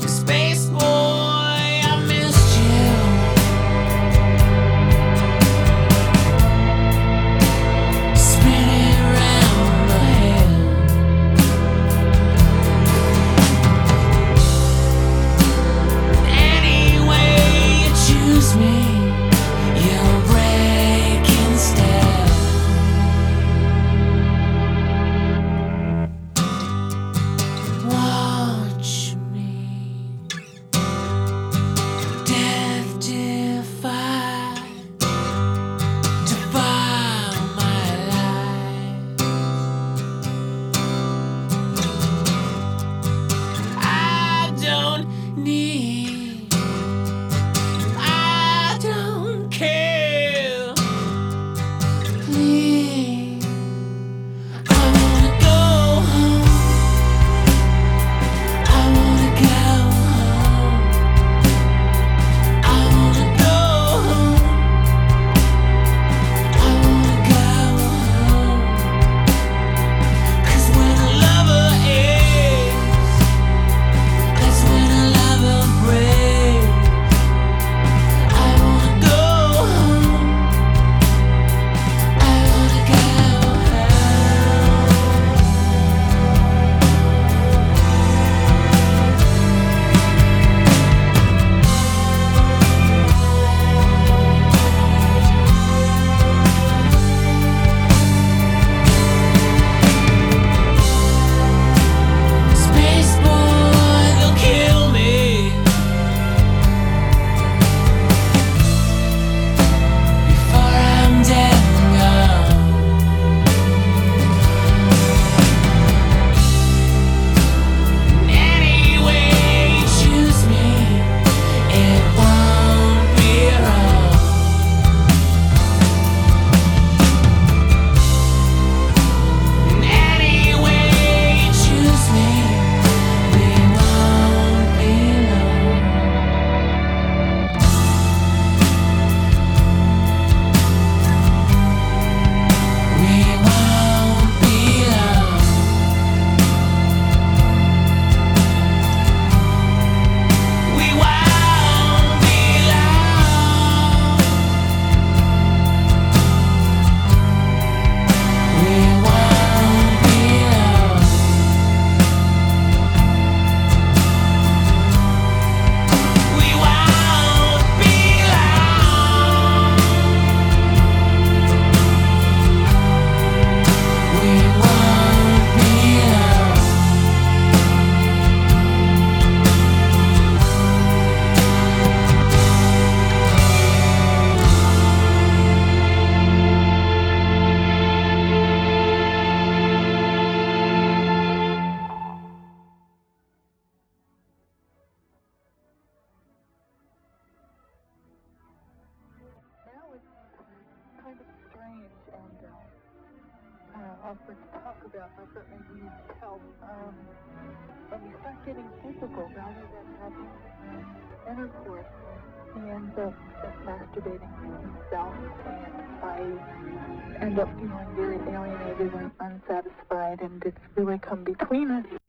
Space boy, I missed you. Spinning round my head. Any way you choose me, you'll break instead. Watch me, death defy, defy my life. I don't need, I don't care. Please, I wanna go home. I wanna go home. I wanna go home. I wanna go home. 'Cause when a lover aches, that's when a lover breaks. I wanna go home. I wanna go home. Space boy, they'll kill me before I'm dead and gone. Any way you choose me, it won't be wrong. Any way you choose me, we won't be long. We won't be long. We won't be long. We won't be long. We won't be long. We won't be long. Now it's kind of strange and awkward to talk about. I certainly need help. When we start getting physical rather than having intercourse, he ends up just masturbating himself, and I end up feeling very alienated and unsatisfied, and it's really come between us.